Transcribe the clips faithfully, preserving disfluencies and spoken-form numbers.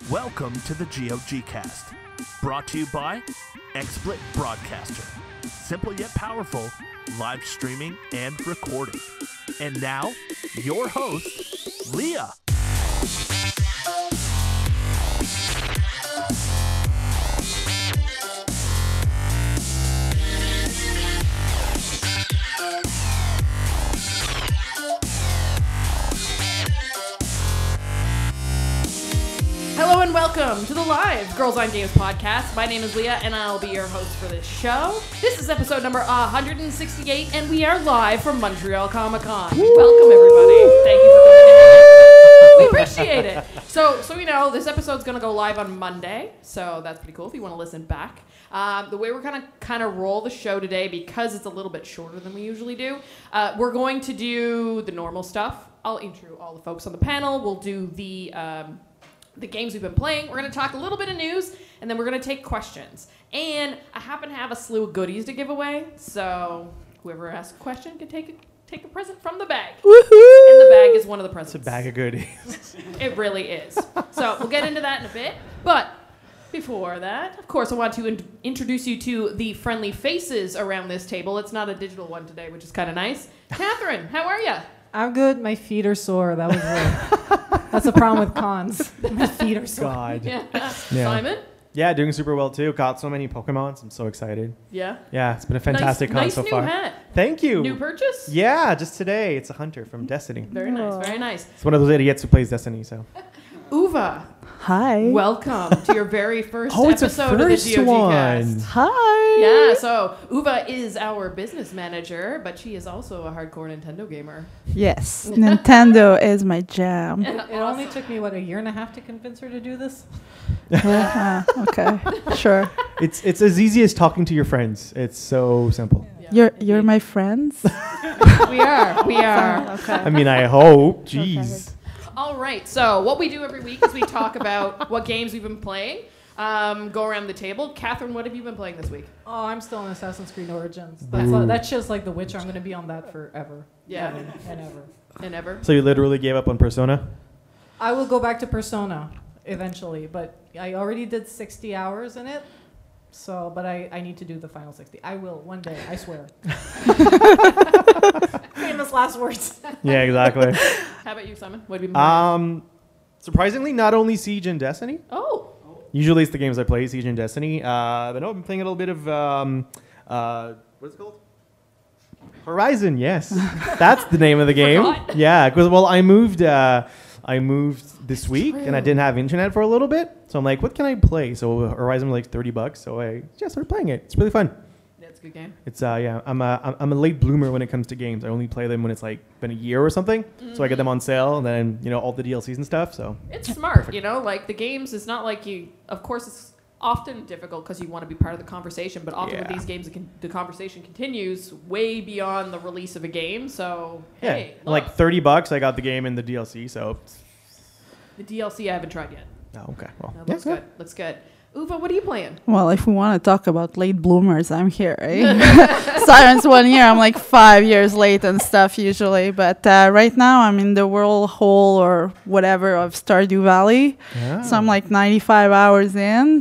Welcome to the G O G Cast, brought to you by XSplit Broadcaster. Simple yet powerful, live streaming and recording. And now, your host, Leah. Hello and welcome to the live Girls on Games podcast. My name is Leah and I'll be your host for this show. This is episode number one hundred sixty-eight and we are live from Montreal Comic Con. Welcome everybody. Thank you for coming in. We appreciate it. So, so you know, this episode's going to go live on Monday, so that's pretty cool if you want to listen back. Um, the way we're going to kind of roll the show today, because it's a little bit shorter than we usually do, uh, we're going to do the normal stuff. I'll intro all the folks on the panel. We'll do the... Um, the games we've been playing. We're going to talk a little bit of news, and then we're going to take questions. And I happen to have a slew of goodies to give away, so whoever asks a question can take a, take a present from the bag. Woohoo! And the bag is one of the presents. It's a bag of goodies. It really is. So we'll get into that in a bit. But before that, of course, I want to in- introduce you to the friendly faces around this table. It's not a digital one today, which is kind of nice. Catherine, how are you? I'm good. My feet are sore. That was it. That's the problem with cons. My feet are sore. God. Yeah. Yeah. Simon? Yeah, doing super well too. Caught so many Pokemons. I'm so excited. Yeah. Yeah, it's been a fantastic nice, con nice so new far. hat. Thank you. New purchase? Yeah, just today. It's a hunter from Destiny. Very nice, very nice. It's one of those idiots who plays Destiny. So. Uva, Hi. welcome to your very first Oh, it's a episode first of the G O G one. Cast. Hi. Yeah, so Uva is our business manager, but she is also a hardcore Nintendo gamer. Yes. Nintendo is my jam. And It only took me, what, a year and a half to convince her to do this? Uh, okay. Sure. It's it's as easy as talking to your friends. It's so simple. Yeah, You're you're indeed. my friends. We are, we are. Okay. I mean, I hope. Jeez. All right, so what we do every week is we talk about what games we've been playing, um, go around the table. Catherine, what have you been playing this week? Oh, I'm still on Assassin's Creed Origins. That's, Ooh. that's just like The Witcher. I'm going to be on that forever. Yeah. Ever and ever. And ever? So you literally gave up on Persona? I will go back to Persona eventually, but I already did sixty hours in it. So, but I, I need to do the final sixty. I will one day, I swear. Famous last words. Yeah, exactly. How about you, Simon? What have you been playing? um, surprisingly, not only Siege and Destiny. oh, Usually it's the games I play, Siege and Destiny. Uh, but no, I've been playing a little bit of, um, uh, what is it called? Horizon, yes. That's the name of the game. Forgot. Yeah, because, well, I moved, uh, I moved this week, and I didn't have internet for a little bit. So I'm like, what can I play? So Horizon was like thirty bucks, so I just started playing it. It's really fun. that's a good game. It's, uh, yeah, I'm a, I'm- I'm a late bloomer when it comes to games. I only play them when it's like been a year or something. So I get them on sale, and then, you know, all the D L Cs and stuff, so. It's smart, you know, like the games, it's not like you, of course, it's often difficult because you want to be part of the conversation, but often with Yeah. these games, it can, the conversation continues way beyond the release of a game. So, Yeah, hey, like look, thirty bucks, I got the game and the D L C, so. the D L C I haven't tried yet. Oh, okay. Well, That yeah, looks good. Looks good. Uva, what are you playing? Well, if we want to talk about late bloomers, I'm here, right? Siren's one year. I'm like five years late and stuff usually. But uh, right now I'm in the whirlhole or whatever of Stardew Valley. Yeah. So I'm like ninety-five hours in.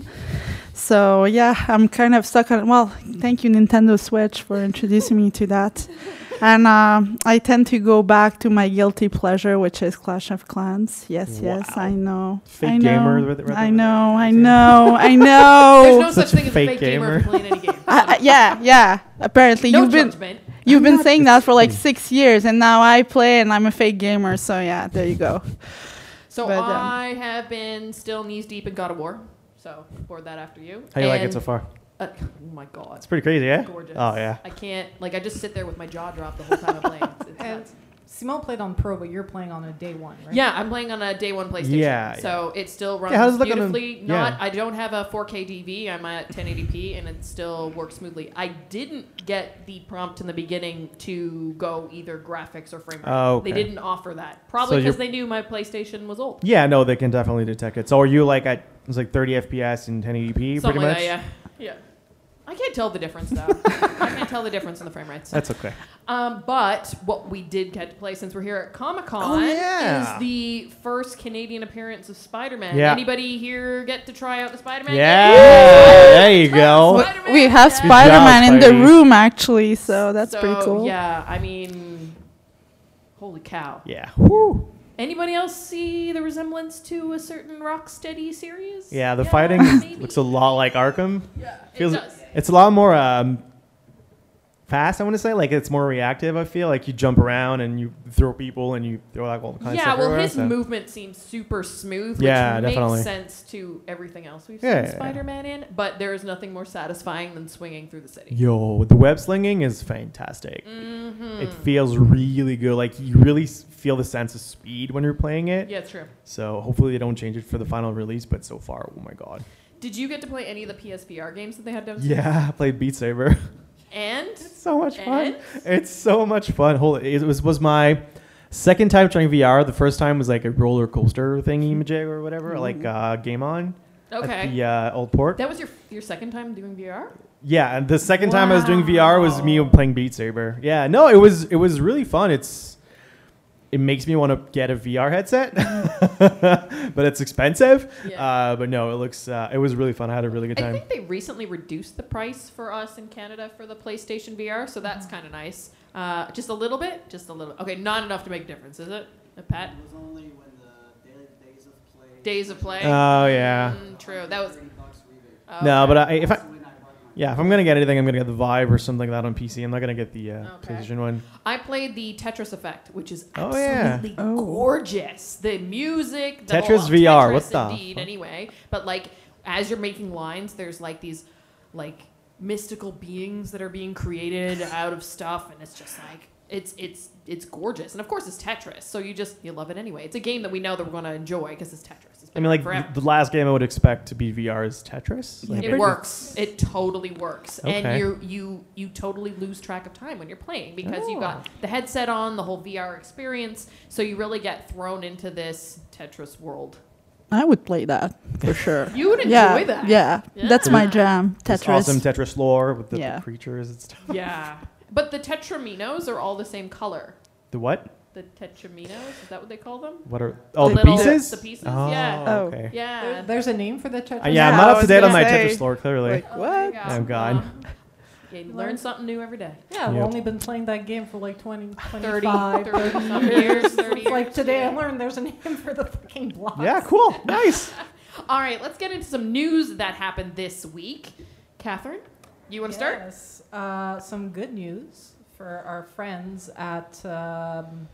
So yeah, I'm kind of stuck on, well, thank you Nintendo Switch for introducing me to that. And uh, I tend to go back to my guilty pleasure, which is Clash of Clans. Yes, yes, Wow. I know. Fake I know. gamer with it right I there. know, I know, I know. There's no such such a thing as a fake fake gamer, gamer. for playing any game. I, I, yeah, yeah. Apparently, no you've been judgment. you've been not- saying that for like it's- six years, and now I play, and I'm a fake gamer. So yeah, there you go. So But, um, I have been still knees deep in God of War. So poured that after you. How do you like it And, so far? Uh, oh my god. It's pretty crazy, yeah? Gorgeous. Oh, yeah. I can't, like, I just sit there with my jaw dropped the whole time I'm playing. It's, it's And nuts. Simone played on Pro, but you're playing on a day one, right? Yeah, I'm playing on a day one PlayStation. Yeah, So it still runs Yeah, how does it look on a- beautifully. Not, yeah. I don't have a four K D V. I'm at ten eighty p, and it still works smoothly. I didn't get the prompt in the beginning to go either graphics or frame rate. Oh, okay. They didn't offer that. Probably So because you're- they knew my PlayStation was old. Yeah, no, they can definitely detect it. So are you like at, it's like thirty F P S and ten eighty p Something pretty like much? that, yeah. Yeah. I can't tell the difference though. I can't tell the difference in the frame rates. That's okay. Um, but what we did get to play since we're here at Comic Con Oh, yeah. is the first Canadian appearance of Spider-Man. Yeah. Anybody here get to try out the Spider-Man? Yeah, game? there you go. Spider-Man, We have yeah. Spider-Man in the Spidey. room actually, so that's So, pretty cool. Yeah, I mean, holy cow. Yeah. Woo. Anybody else see the resemblance to a certain Rocksteady series? Yeah, the fighting maybe? looks a lot like Arkham. Yeah, it Feels does. it's a lot more um, fast. I want to say like it's more reactive. I feel like you jump around and you throw people and you throw like all kinds of Yeah, stuff well, everywhere, his so. movement seems super smooth, which Yeah, makes definitely. sense to everything else we've Yeah, seen yeah, yeah. Spider-Man in. But there is nothing more satisfying than swinging through the city. Yo, the web slinging is fantastic. Mm-hmm. It feels really good. Like you really s- feel the sense of speed when you're playing it. Yeah, it's true. So hopefully they don't change it for the final release. But so far, oh my god. Did you get to play any of the P S V R games that they had downstairs? Yeah, I played Beat Saber. And So much fun. And? It's so much fun. Hold it. It was was my second time trying V R. The first time was like a roller coaster thingy majig or whatever, like uh, Game On okay, at the uh, old port. that was your your second time doing V R. Yeah, and the second time I was doing V R was me playing Beat Saber. Yeah, no, it was it was really fun. It's it makes me want to get a V R headset, but it's expensive. Yeah. Uh, but no, it looks uh, it was really fun. I had a really good I time. think they recently reduced the price for us in Canada for the PlayStation V R, so that's kind of nice. Uh, just a little bit, just a little. Okay, not enough to make a difference, is it? Uh, Pat? It was only when the daily days of play. Days of play. Oh yeah. Mm, true. That was. thirty bucks rebate. Oh, No, okay. but I, if I Absolutely not about mine. yeah, if I'm gonna get anything, I'm gonna get the Vive or something like that on P C. I'm not gonna get the uh, Okay. PlayStation one. I played the Tetris Effect, which is Oh, absolutely yeah. Oh. gorgeous. The music, the Tetris whole, V R, Tetris what the indeed, fuck? anyway. But like, as you're making lines, there's like these, like mystical beings that are being created out of stuff, and it's just like it's it's it's gorgeous. And of course, it's Tetris, so you just you love it anyway. It's a game that we know that we're going to enjoy because it's Tetris. It's I been mean, like around forever. the last game I would expect to be V R is Tetris. Like, It it's- works. It totally works, Okay. and you you you totally lose track of time when you're playing because you've Oh. got the headset on, the whole V R experience, so you really get thrown into this Tetris world. I would play that for sure. You would enjoy yeah, that. Yeah, that's my Yeah. jam. This Tetris. awesome Tetris lore with the, Yeah. the creatures and stuff. Yeah, but the Tetraminos are all the same color. The what? The Tetraminos, is that what they call them? What are oh The the, little- pieces? the pieces, Oh, yeah. Oh. okay. Yeah. There- there's a name for the Tetris. Uh, yeah, I'm Yeah, not I up to was date on gonna my say, Tetris lore. Clearly, Like, Oh, what? there you go. I'm gone. Well, you learn something new every day. Yeah, I've Yep. only been playing that game for like twenty, thirty, twenty-five, thirty thirty some years, thirty It's like years, today yeah. I learned there's a name for the fucking blocks. yeah, cool, nice. All right, let's get into some news that happened this week. Catherine, you want to start? Yes. Uh, some good news for our friends at. Um,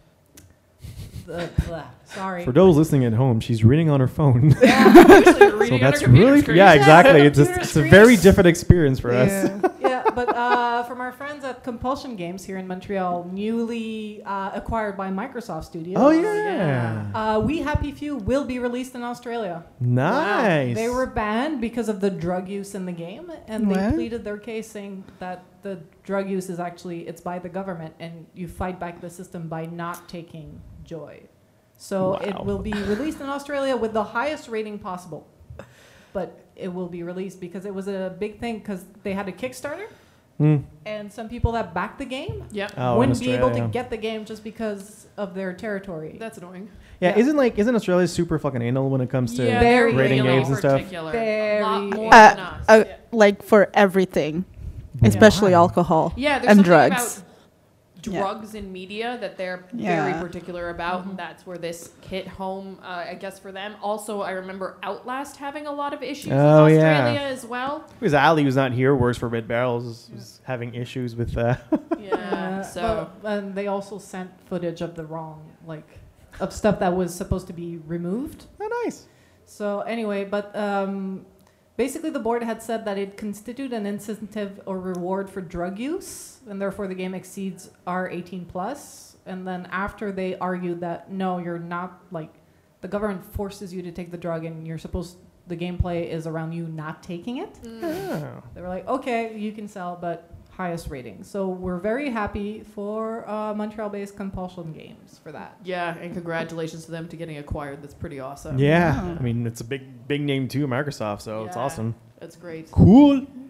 the, blah, sorry. For those listening at home, she's reading on her phone. Usually you're So reading on that's a computer really screen. yeah, exactly. It's a, Computer it's a very screens. different experience for us. Yeah. yeah, but uh, from our friends at Compulsion Games here in Montreal, newly uh, acquired by Microsoft Studios. Oh yeah, Uh, We Happy Few will be released in Australia. nice. They were banned because of the drug use in the game, and they What? pleaded their case saying that the drug use is actually it's by the government, and you fight back the system by not taking joy. So it Wow. will be released in Australia with the highest rating possible, but it will be released because it was a big thing because they had a Kickstarter, Hmm. and some people that backed the game Yep. Oh, in wouldn't be able to Australia. get the game just because of their territory. That's annoying. Yeah, yeah. isn't like isn't Australia super fucking anal when it comes to yeah, Very they're rating really games and stuff? particular. Very A lot more Uh, than us. Uh, yeah. like for everything, especially Wow. alcohol Yeah, there's and something drugs. about drugs in media that they're very Yeah. particular about, and that's where this hit home, uh, I guess, for them. Also, I remember Outlast having a lot of issues Oh, in yeah. Australia as well. Because Ali was not here. Worse for Red Barrels was, was having issues with. Uh, Yeah, Uh, so but- and they also sent footage of the wrong, like, of stuff that was supposed to be removed. oh, nice. So anyway, but um, basically the board had said that it constituted an incentive or reward for drug use, and therefore the game exceeds R eighteen plus. And then after they argued that no, you're not, like, the government forces you to take the drug, and you're supposed the gameplay is around you not taking it. Oh. They were like, okay, you can sell, but highest rating. So we're very happy for uh, Montreal-based Compulsion Games for that. yeah, and congratulations to them to getting acquired. That's pretty awesome. Yeah, Yeah. I mean it's a big big name too, Microsoft. So it's Yeah. awesome. That's great. Cool.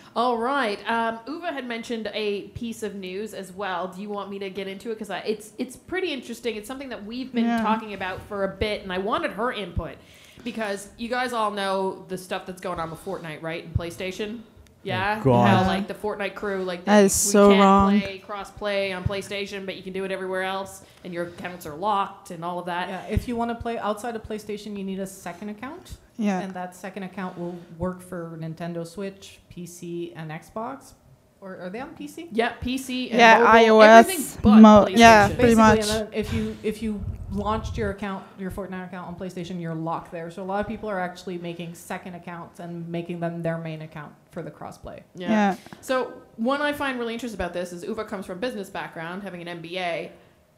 All right. Um, Uva had mentioned a piece of news as well. Do you want me to get into it? Because it's it's pretty interesting. It's something that we've been Yeah. talking about for a bit, and I wanted her input because you guys all know the stuff that's going on with Fortnite, right? And PlayStation. Yeah. Oh, God. How Yeah. like the Fortnite crew, like That they, is we so can't wrong. play cross play on PlayStation, but you can do it everywhere else, and your accounts are locked and all of that. Yeah, if you want to play outside of PlayStation, you need a second account. Yeah. And that second account will work for Nintendo Switch, P C, and Xbox. Or are they on P C? Yeah, P C and Yeah, mobile, iOS, everything but mo- PlayStation. yeah, pretty Basically, much. and then if you if you launched your account, your Fortnite account on PlayStation, you're locked there. So a lot of people are actually making second accounts and making them their main account for the crossplay. Yeah. Yeah. So one I find really interesting about this is Uva comes from business background, having an M B A.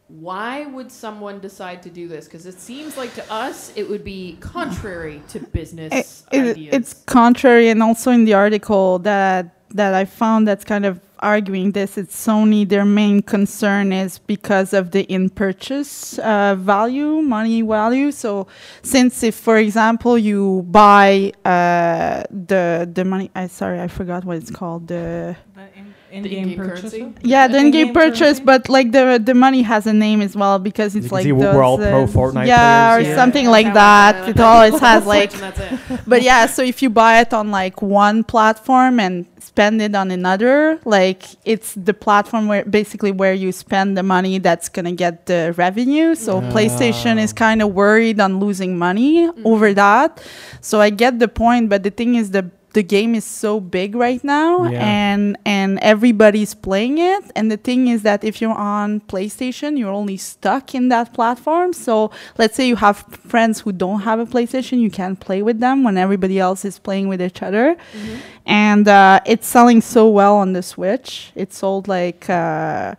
Why would someone decide to do this? Because it seems like to us it would be contrary to business It- it- ideas. it's contrary, and also in the article that that I found that's kind of arguing this, it's Sony. Their main concern is because of the in-purchase uh, value, money value. So, since if, for example, you buy uh, the the money, I sorry, I forgot what it's called. The In, The in-game in-game purchase. currency? yeah, the in-game In-game purchase, currency? but like the the money has a name as well because it's You can like see we're all those, pro uh, Fortnite yeah, players or here. something Yeah, like kinda that. like It that. always Flip a has switch like and that's it. but yeah, so if you buy it on like one platform and spend it on another, like it's the platform where basically where you spend the money that's gonna get the revenue. So Oh. PlayStation is kind of worried on losing money Mhm. over that. So I get the point, but the thing is the the game is so big right now Yeah. and and everybody's playing it, and the thing is that if you're on PlayStation you're only stuck in that platform. So let's say you have friends who don't have a PlayStation, you can't play with them when everybody else is playing with each other. Mhm. And uh, it's selling so well on the Switch. It sold like uh,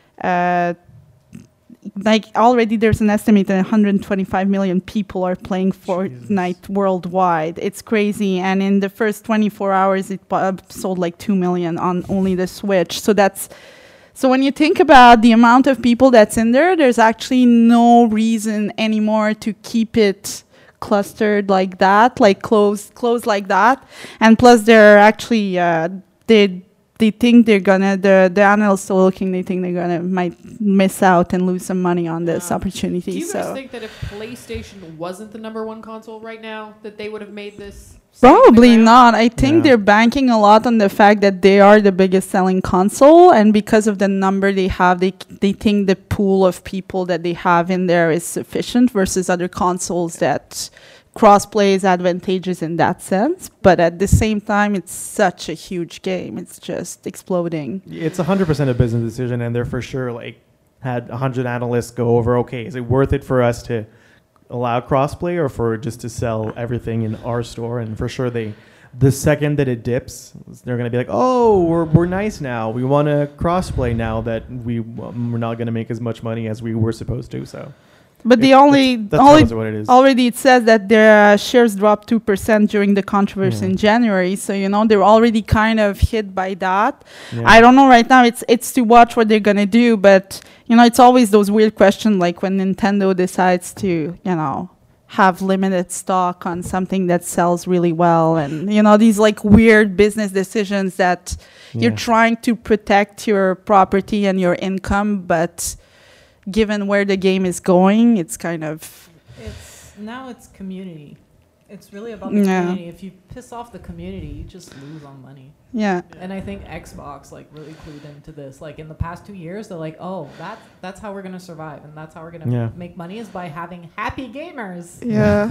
uh, like already there's an estimate that one hundred twenty-five million people are playing Fortnite worldwide. It's crazy. And in the first twenty-four hours, it uh, sold like two million on only the Switch. So that's so when you think about the amount of people that's in there, there's actually no reason anymore to keep it clustered like that, like closed, closed like that. And plus, they're actually uh, they they think they're gonna the the analysts are looking. They think they're gonna might miss out and lose some money on this Yeah. opportunity. Do you guys so think that if PlayStation wasn't the number one console right now, that they would have made this? stand probably the ground? not. I think Yeah. they're banking a lot on the fact that they are the biggest selling console, and because of the number they have, they they think the pool of people that they have in there is sufficient versus other consoles that crossplay is advantageous in that sense. But at the same time, it's such a huge game. It's just exploding. It's one hundred percent a business decision, and they're for sure like had one hundred analysts go over, okay, is it worth it for us to allow crossplay or for just to sell everything in our store? And for sure they, the second that it dips, they're going to be like, oh, we're, we're nice now. We want to crossplay now that we, um, we're not going to make as much money as we were supposed to. So But the It- only that's, that's only honestly what it is. already it says that their uh, shares dropped two percent during the controversy Yeah. in January. So you know they're already kind of hit by that. Yeah. I don't know right now. It's it's to watch what they're gonna do, but you know it's always those weird questions like when Nintendo decides to you know have limited stock on something that sells really well, and you know these like weird business decisions that you're Yeah. trying to protect your property and your income, but given where the game is going, it's kind of It's now it's community. It's really about the Yeah. community. If you piss off the community, you just lose on money. yeah. And I think Xbox like really clued into this. Like in the past two years, they're like, oh, that that's how we're gonna survive, and that's how we're gonna Yeah. make money is by having happy gamers. Yeah.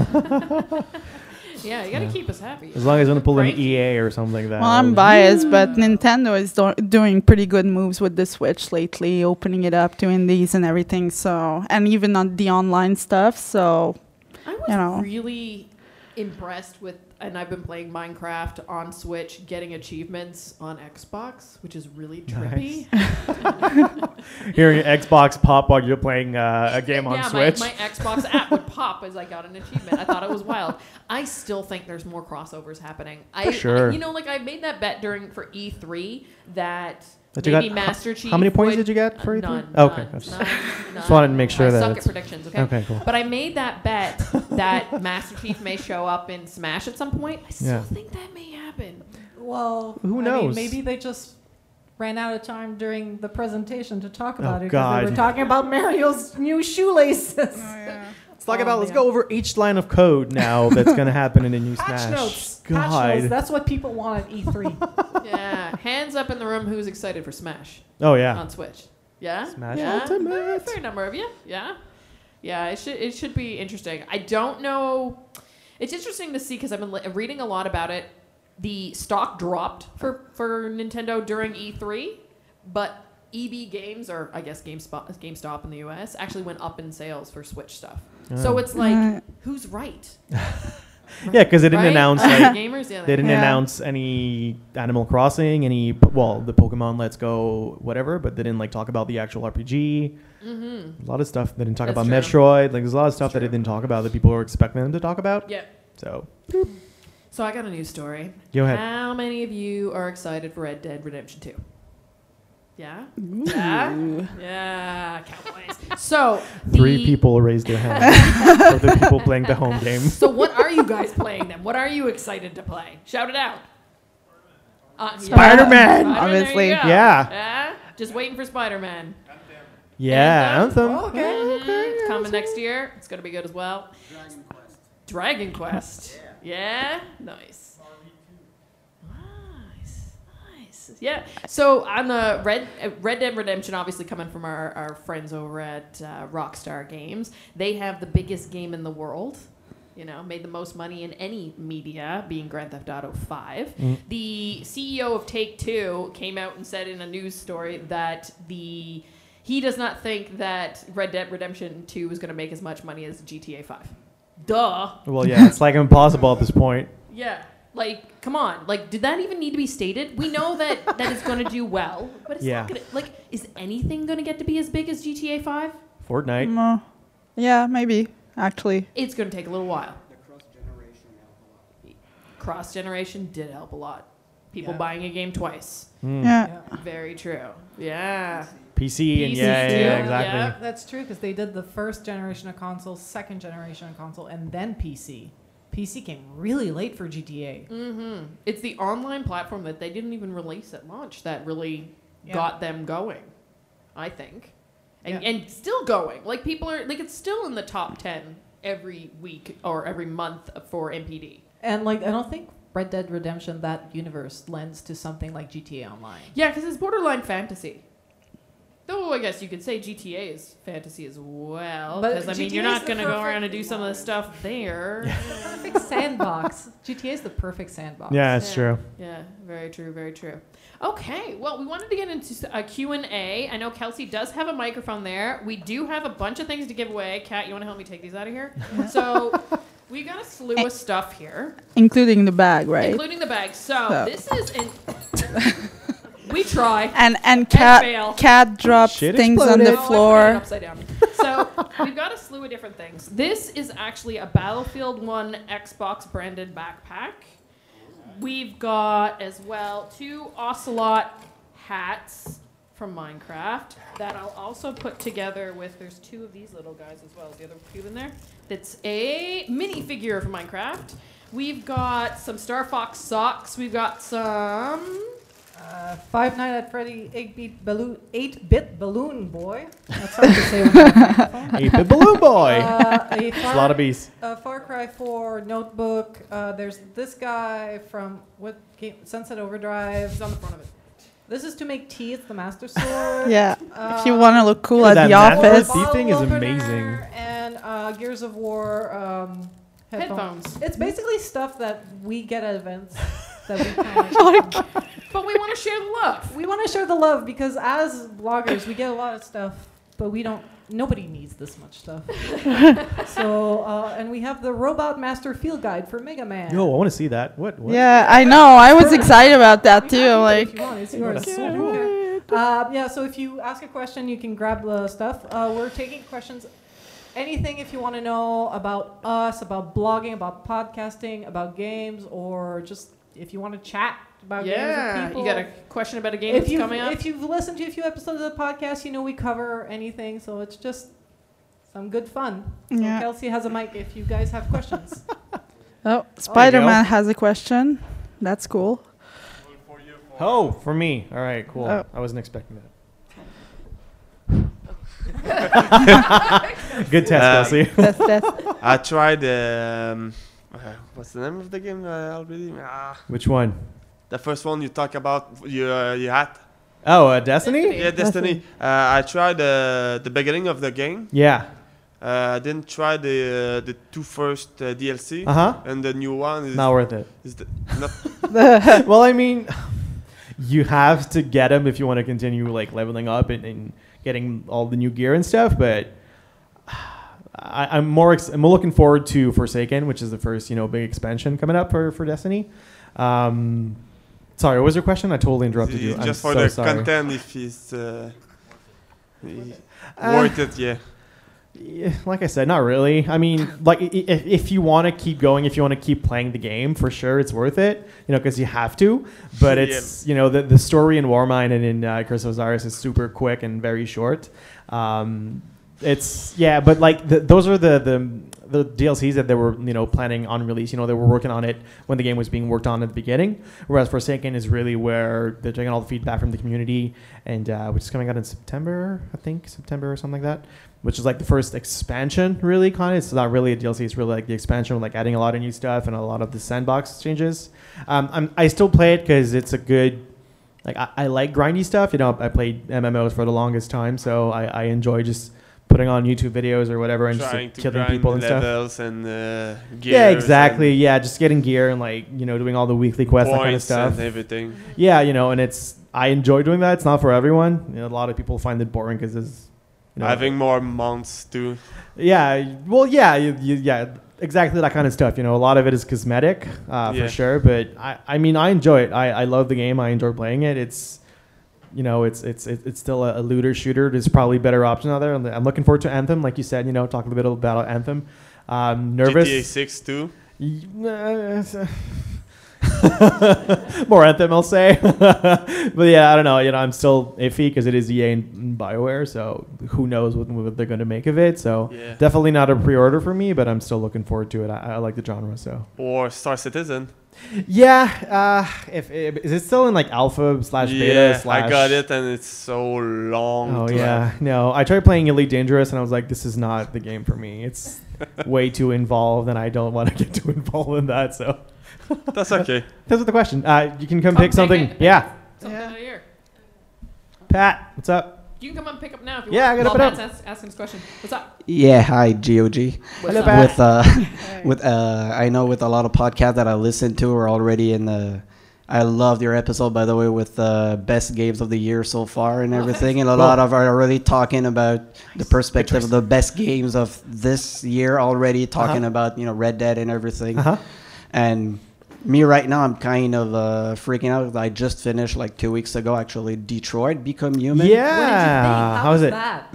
Yeah, you got to Yeah. keep us happy. As long as you don't pull an Frankie. E A or something like that. Well, I'm biased, but Nintendo is do- doing pretty good moves with the Switch lately, opening it up to indies and everything. So, and even on the online stuff. So, I was you know. really impressed with, and I've been playing Minecraft on Switch, getting achievements on Xbox, which is really trippy. Hearing Xbox pop while you're playing uh, a game on yeah, Switch. My, my Xbox app would pop as I got an achievement. I thought it was wild. I still think there's more crossovers happening. I, sure. I- you know, like I made that bet during for E three that, That you maybe got- Master Chief. How many points would- did you get for uh, E three? None. Okay, none, that's- none, Just wanted to make sure I that suck at it's- predictions. Okay. Okay, cool. But I made that bet that Master Chief may show up in Smash at some point. I still Yeah. think that may happen. Well, Who I mean, knows? maybe they just ran out of time during the presentation to talk Oh, about it. 'cause God. They were talking about Mario's new shoelaces. Let's talk Oh, about. Let's man. go over each line of code now that's going to happen in the new Patch Smash. notes. God. Patch notes. That's what people want at E three. Yeah. Hands up in the room who's excited for Smash Oh yeah. on Switch. Yeah? Smash yeah? Ultimate. A fair number of you. Yeah. Yeah, it should it should be interesting. I don't know. It's interesting to see because I've been li- reading a lot about it. The stock dropped for, for Nintendo during E three, but E B Games, or I guess GameSpot, GameStop in the U S, actually went up in sales for Switch stuff. So Oh. it's like, Right. who's right? Yeah, because they didn't Right? announce Uh, like gamers, yeah, they didn't Yeah. announce any Animal Crossing, any p- well the Pokemon Let's Go whatever, but they didn't like talk about the actual R P G. Mm-hmm. A lot of stuff they didn't talk That's about. true. Metroid, like there's a lot of stuff That's that they true. didn't talk about that people were expecting them to talk about. Yeah. So So I got a news story. go ahead. How many of you are excited for Red Dead Redemption two? Yeah? Yeah? Yeah, Cowboys. So, Three the- people raised their hand for the people playing the home game. So what are you guys playing then? What are you excited to play? Shout it out. Uh, yeah. Spider-Man. Spider-Man, there Obviously. you go. Yeah. Yeah? Just waiting for Spider-Man. Yeah, Anthem? Anthem. Okay, Mhm. okay. It's coming next year. It's going to be good as well. Dragon Quest. Dragon Quest. Yeah? Nice. Nice. Nice. Yeah. So on the Red uh, Red Dead Redemption, obviously coming from our, our friends over at uh, Rockstar Games, they have the biggest game in the world. You know, made the most money in any media, being Grand Theft Auto five. Mm. The C E O of Take-Two came out and said in a news story that the he does not think that Red Dead Redemption two is going to make as much money as G T A five. Duh. Well, yeah, it's like impossible at this point. Yeah. Like, come on. Like, did that even need to be stated? We know that that it's going to do well, but it's Yeah. not going to. Like, is anything going to get to be as big as G T A five? Fortnite. Mm, uh, yeah, maybe actually. It's going to take a little while. The cross generation helped a lot. Cross generation did help a lot. People Yeah. buying a game twice. Mm. Yeah. Very true. Yeah. P C and P C yeah, yeah, too, yeah, exactly. yeah. That's true because they did the first generation of consoles, second generation of console, and then P C. P C came really late for G T A. Mm-hmm. It's the online platform that they didn't even release at launch that really Yeah. got them going, I think. And, Yeah. and still going. Like, people are, like, it's still in the top ten every week or every month for M P D. And like, I don't think Red Dead Redemption, that universe, lends to something like G T A Online. Yeah, because it's borderline fantasy. Though I guess you could say G T A is fantasy as well. But Because, I mean, G T A you're is not the going to go perfect- around and do some of the stuff there. Perfect sandbox. G T A is the perfect sandbox. Yeah, it's Yeah. true. Yeah, very true, very true. Okay, well, we wanted to get into a Q and A. I know Kelsey does have a microphone there. We do have a bunch of things to give away. Kat, you want to help me take these out of here? So we got a slew of stuff here, Including the bag, right? including the bag. So So. this is in. We try. and and fail. cat cat drops Shit things on exploded. the Oh, I put it floor. upside down. So we've got a slew of different things. This is actually a Battlefield one Xbox branded backpack. We've got as well two Ocelot hats from Minecraft that I'll also put together with. There's two of these little guys as well. Is the other two in there? That's a minifigure from Minecraft. We've got some Star Fox socks. We've got some. Uh, Five Nights at Freddy eight-bit balloon, eight-bit balloon boy. That's hard to say with a microphone. Eight-bit balloon boy. Uh, a It's Far, a lot of bees. uh, Far Cry four notebook. Uh, there's this guy from what game? Sunset Overdrive. It's on the front of it. This is to make tea. It's the Master Sword. Yeah, Uh, if you want to look cool Look at at the that man. office. Tea thing is Bottle amazing. opener And uh, Gears of War um, headphones. Headphones. It's basically stuff that we get at events that we kind of. But we want to share the love. We want to share the love because as bloggers, we get a lot of stuff, but we don't. Nobody needs this much stuff. so, uh, and we have the Robot Master Field Guide for Mega Man. Yo, I want to see that. What? what? Yeah, I know. I was excited about that We too. can I'm keep it like, if you want, it's Yeah, yours. that's so Okay. Uh, yeah, so if you ask a question, you can grab the stuff. Uh, we're taking questions. Anything if you want to know about us, about blogging, about podcasting, about games, or just if you want to chat about games Yeah, with people. you got a question about a game if that's you've, coming up? if you've listened to a few episodes of the podcast, you know we cover anything, so it's just some good fun. So Yeah. Kelsey has a mic if you guys have questions. oh, Spider Man go. has a question. That's cool. Oh, for me. All right, cool. Oh. I wasn't expecting that. Good test, Uh, Kelsey. That's, that's, I tried. Um, uh, what's the name of the game uh, already? Ah, Which one? the first one you talk about. You uh, you had. Oh, uh, Destiny? Destiny. Yeah, Destiny. Uh, I tried uh, the beginning of the game. Yeah. Uh, I didn't try the uh, the two first uh, D L C, Uh huh. and the new one is Not worth it. is the, not. Well, I mean, you have to get them if you want to continue like leveling up and, and getting all the new gear and stuff. But I, I'm more ex- I'm looking forward to Forsaken, which is the first you know big expansion coming up for for Destiny. Um, sorry, what was your question? I totally interrupted you. It's just I'm for so the sorry. content, if it's uh, he- Uh, worth it, yeah. Yeah, like I said, not really. I mean, like i- i- if you want to keep going, if you want to keep playing the game, for sure, it's worth it. You know, because you have to. But Yeah. it's you know the the story in Warmind and in uh, Curse of Osiris is super quick and very short. Um, it's yeah, but like the, those are the the the D L Cs that they were you know planning on release. You know, they were working on it when the game was being worked on at the beginning. Whereas Forsaken is really where they're taking all the feedback from the community, and uh, which is coming out in September, I think September or something like that. Which is like the first expansion, really, kind of. It's not really a D L C. It's really like the expansion, like adding a lot of new stuff and a lot of the sandbox changes. Um, I'm, I still play it because it's a good, like I, I like grindy stuff. You know, I played M M Os for the longest time, so I, I enjoy just putting on YouTube videos or whatever and just Trying like, to killing grind people and stuff. levels and uh, Yeah, gears exactly. and Yeah, just getting gear and like you know doing all the weekly quests, that kind of points stuff. and everything. Yeah, you know, and it's I enjoy doing that. It's not for everyone. You know, a lot of people find it boring because it's you know, Having more mounts too. yeah, well, yeah, you, you, yeah, exactly that kind of stuff. You know, a lot of it is cosmetic, uh, Yeah. for sure. But I, I mean, I enjoy it. I, I love the game. I enjoy playing it. It's, you know, it's it's it's it's still a, a looter shooter. There's probably better options out there. And I'm looking forward to Anthem, like you said. You know, talking a bit about Anthem. Um, nervous. G T A six too. Y- More Anthem, I'll say. But yeah, I don't know. You know, I'm still iffy because it is E A and BioWare, so who knows what, what they're going to make of it. So Yeah. definitely not a pre-order for me, but I'm still looking forward to it. I, I like the genre, so Or Star Citizen. yeah. Uh, if, if is it still in like alpha slash beta Yeah, slash? I got it, and it's so long. Oh to yeah, have. no. I tried playing Elite Dangerous, and I was like, this is not the game for me. It's way too involved, and I don't want to get too involved in that. So. That's okay. That's the question. Uh, you can come Come pick pick something. it. Yeah. Something Yeah. out of here. Pat, what's up? You can come up and pick up now if you Yeah, want. I gotta While put Matt's ask, asking this question. What's up? Yeah, hi, G O G. What's Hello, up? Pat. With uh, with uh, I know with a lot of podcasts that I listen to are already in the. I loved your episode, by the way, with uh, best games of the year so far and Oh, everything, thanks. and a Cool. lot of are already talking about the perspective of the best games of this year already, talking Uh-huh. about you know Red Dead and everything, Uh huh. and. Me right now, I'm kind of uh, freaking out. I just finished like two weeks ago, actually, Detroit Become Human. Yeah. What did you think? How, How was was it? that?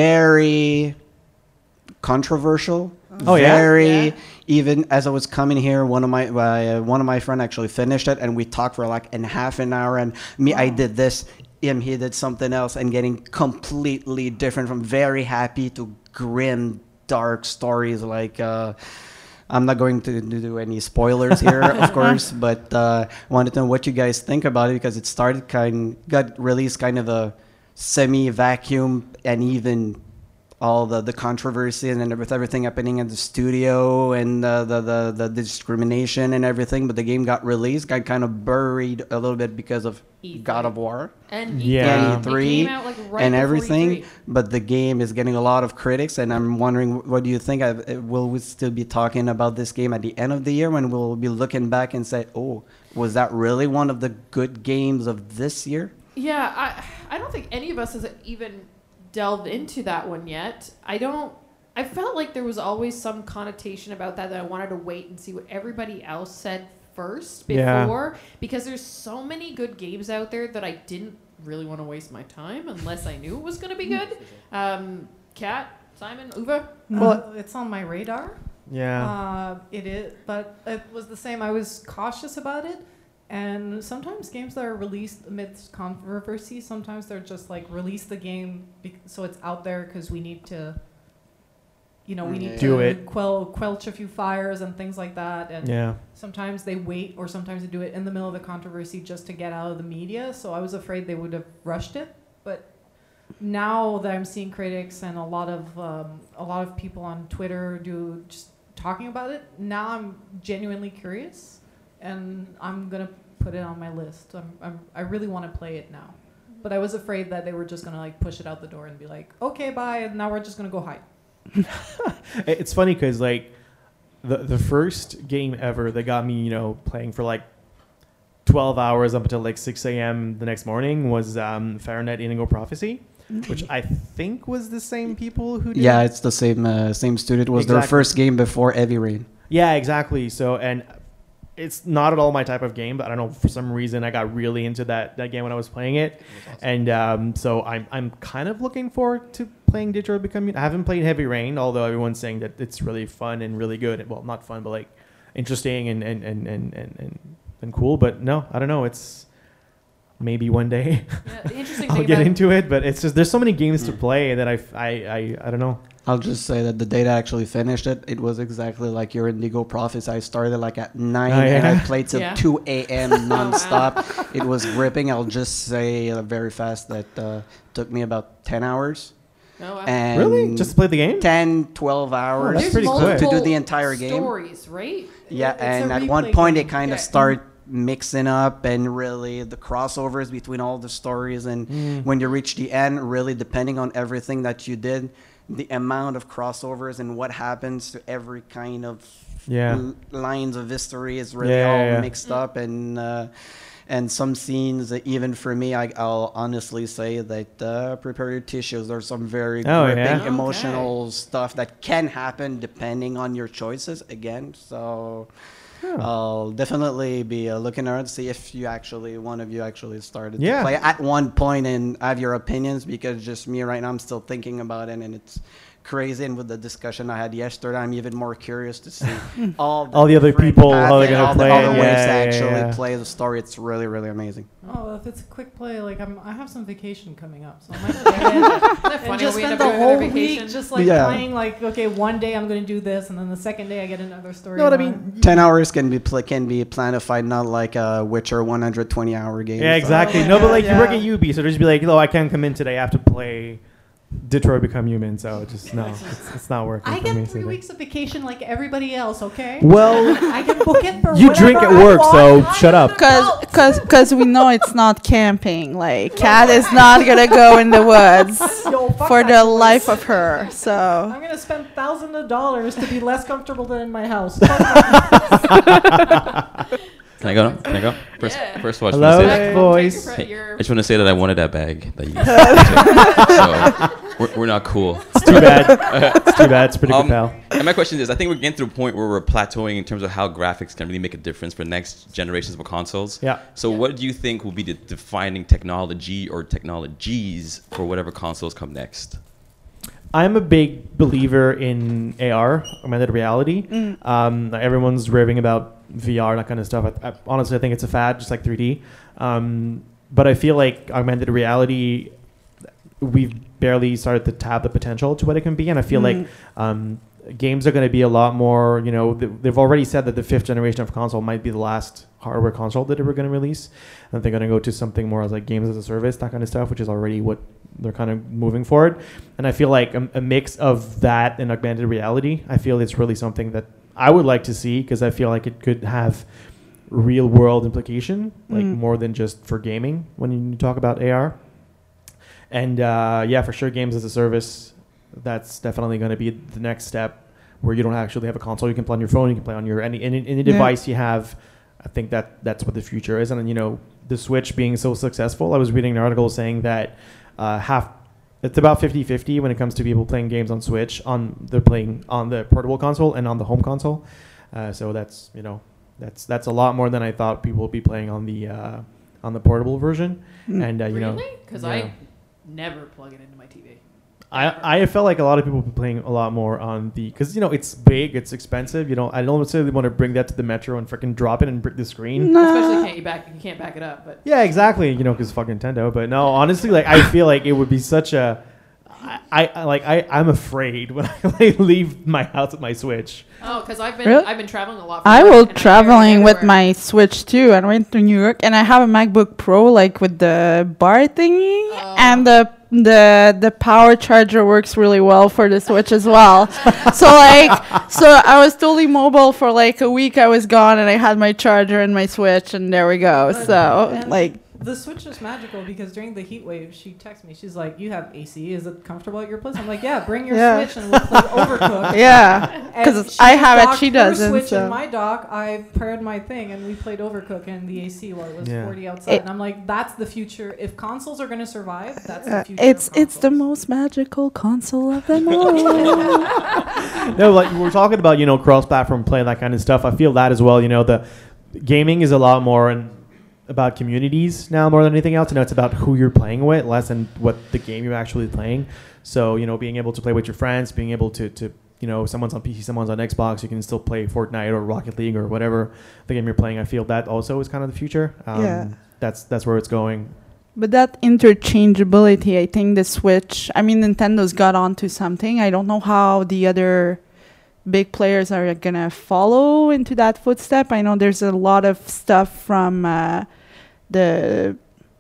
Very controversial. Oh, yeah? Very Yeah. even as I was coming here, one of my uh, one of my friend actually finished it, and we talked for like in half an hour. And me, I did this. Him, he did something else, and getting completely different from very happy to grim, dark stories like. Uh, I'm not going to do any spoilers here, of course, but uh, wanted to know what you guys think about it because it started kind, got released kind of a semi-vacuum, and even all the, the controversy and with everything happening at the studio and uh, the, the the discrimination and everything. But the game got released, got kind of buried a little bit because of E three. God of War And Yeah. and E three It came out, like, right and before everything. E three. But the game is getting a lot of critics, and I'm wondering, what do you think? I, uh, will we still be talking about this game at the end of the year when we'll be looking back and say, "Oh, was that really one of the good games of this year?" Yeah, I I don't think any of us has even delved into that one yet. I don't. I felt like there was always some connotation about that that I wanted to wait and see what everybody else said first Yeah. before, because there's so many good games out there that I didn't really want to waste my time unless I knew it was going to be good. Um, Kat, Simon, Uwe. Well, it's on my radar. Yeah. Uh, it is, but it was the same. I was cautious about it, and sometimes games that are released amidst controversy, sometimes they're just like release the game bec- so it's out there because we need to you know, we need Yeah. to Do it. quell quelch a few fires and things like that. And Yeah. sometimes they wait, or sometimes they do it in the middle of the controversy just to get out of the media. So I was afraid they would have rushed it, but now that I'm seeing critics and a lot of um, a lot of people on Twitter do just talking about it, now I'm genuinely curious, and I'm gonna put it on my list. I'm, I'm I really want to play it now, but I was afraid that they were just gonna like push it out the door and be like, okay, bye, and now we're just gonna go hide. It's funny because like the the first game ever that got me, you know, playing for like twelve hours up until like six a.m. the next morning was um, Fahrenheit Indigo Prophecy, which I think was the same people who did. Yeah, it's the same uh, same studio. It was their Exactly. first game before Heavy Rain. Yeah, exactly. So, and it's not at all my type of game, but I don't know, for some reason I got really into that, that game when I was playing it. And um, so I'm I'm kind of looking forward to playing Detroit Become Human. I haven't played Heavy Rain, although everyone's saying that it's really fun and really good. Well, not fun, but like interesting and and, and, and, and, and, and cool. But no, I don't know. It's maybe one day Yeah, the interesting I'll thing get about into it, but it's just there's so many games to play that I, I, I, I don't know. I'll just say that the day I actually finished it, it was exactly like your Indigo Prophets. I started like at nine Oh, and I yeah? played till Yeah. two a.m. nonstop. It was gripping. I'll just say uh, very fast that uh, took me about ten hours. Oh, wow. And Really? Just to play the game? ten, twelve hours that's There's pretty quick. to do multiple the entire game. Stories, right? Yeah, It's a and at one replay point game. they kind of Yeah. start mixing up and really the crossovers between all the stories. And Mm. when you reach the end, really depending on everything that you did, the amount of crossovers and what happens to every kind of Yeah. l- lines of history is really Yeah, all yeah, yeah. mixed up. And uh, and some scenes, uh, even for me, I, I'll honestly say that uh, prepare your tissues. There's some very Oh, gripping, yeah? Okay. emotional stuff that can happen depending on your choices. Again, so. I'll definitely be uh, looking around to see if you actually, one of you actually started Yeah. to play at one point and have your opinions, because just me right now, I'm still thinking about it and it's crazy. And with the discussion I had yesterday, I'm even more curious to see all the, All the other different people, paths how they're and gonna all play the it. other Yeah, ways to yeah, actually yeah. play the story. It's really, really amazing. Oh, if it's a quick play, like I'm, I have some vacation coming up, so I might get in Isn't that and funny just when we end spend up the doing whole another vacation? week just like Yeah. playing. Like, okay, one day I'm going to do this, and then the second day I get another story. You know what I line. mean? ten hours can be pl- can be planified, not like a Witcher one hundred twenty hour game. Yeah, So- exactly. Oh my no, but God, like you work yeah. at U B, so just be like, no, I can't come in today. I have to play Detroit Become Human. So just no, it's, it's not working I for me. get three today. weeks of vacation like everybody else. Okay. Well, I can book it for you drink at whenever I work, want. so I shut am up. an Cause, adult. cause, cause we know it's not camping. Like, Kat is not gonna go in the woods Yo, fuck for that the noise. life of her. So, I'm gonna spend thousands of dollars to be less comfortable than in my house. Fuck that. Can I go? Can I go? First, Yeah. first of all, I just Hello, wanna say- Back Hey, home, boys. take your Hey, pre- your- I just want to say that I wanted that bag that you used. So we're, we're not cool. It's too bad. It's too bad. It's pretty Um, good, pal. And my question is, I think we're getting to a point where we're plateauing in terms of how graphics can really make a difference for next generations of consoles. Yeah. So what do you think will be the defining technology or technologies for whatever consoles come next? I'm a big believer in A R, augmented reality. Um, everyone's raving about V R, that kind of stuff. I, I, honestly, I think it's a fad, just like three D. Um, but I feel like augmented reality, we've barely started to tap the potential to what it can be, and I feel like um, games are going to be a lot more. You know, th- they've already said that the fifth generation of console might be the last hardware console that they were going to release, and they're going to go to something more as like games as a service, that kind of stuff, which is already what they're kind of moving forward. And I feel like a, a mix of that and augmented reality, I feel it's really something that I would like to see, because I feel like it could have real world implication, like Mm. more than just for gaming when you talk about A R. And uh, yeah, for sure, games as a service, that's definitely going to be the next step, where you don't actually have a console. You can play on your phone, you can play on your any any, any Yeah. device you have. I think that that's what the future is. And then, you know, the Switch being so successful, I was reading an article saying that uh, half, it's about fifty-fifty when it comes to people playing games on Switch. On they're playing on the portable console and on the home console. Uh, so that's, you know, that's that's a lot more than I thought people would be playing on the uh, on the portable version. And uh, you know, Really? Because yeah. I never plug it into my T V. I, I felt like a lot of people were playing a lot more on the, because, you know, it's big, it's expensive. You know, I don't necessarily want to bring that to the Metro and freaking drop it and break the screen. Especially can't you back you can't back it up. But Yeah, exactly. You know, because fucking Nintendo. But no, honestly, like I feel like it would be such a, I, I like I I'm afraid when I like, leave my house with my Switch. Oh, because I've been Really? I've been traveling a lot. For I work, will and I carry it traveling with everywhere. my Switch too. I went to New York and I have a MacBook Pro like with the bar thingy Oh. and the the the power charger works really well for the Switch as well. So like so I was totally mobile for like a week. I was gone and I had my charger and my Switch and there we go. But- So and like the Switch is magical because during the heat wave, she texted me. She's like, "You have A C. Is it comfortable at your place?" I'm like, "Yeah, bring your Yeah. Switch and we'll play Overcooked." yeah, And 'cause she I have it, docked she her doesn't, Switch so. in my dock. I paired my thing and we played Overcooked in the A C while it was Yeah. forty outside. It- and I'm like, "That's the future. If consoles are going to survive, that's Uh, the future." it's of it's the consoles." most magical console of them all. No, like we're talking about, you know, cross-platform play and that kind of stuff. I feel that as well. You know, the gaming is a lot more in, about communities now more than anything else. You know, it's about who you're playing with, less than what the game you're actually playing. So, you know, being able to play with your friends, being able to, to you know, someone's on P C, someone's on Xbox, you can still play Fortnite or Rocket League or whatever the game you're playing. I feel that also is kind of the future. Um, Yeah. That's that's where it's going. But that interchangeability, I think the Switch, I mean, Nintendo's got onto something. I don't know how the other big players are going to follow into that footstep. I know there's a lot of stuff from uh, the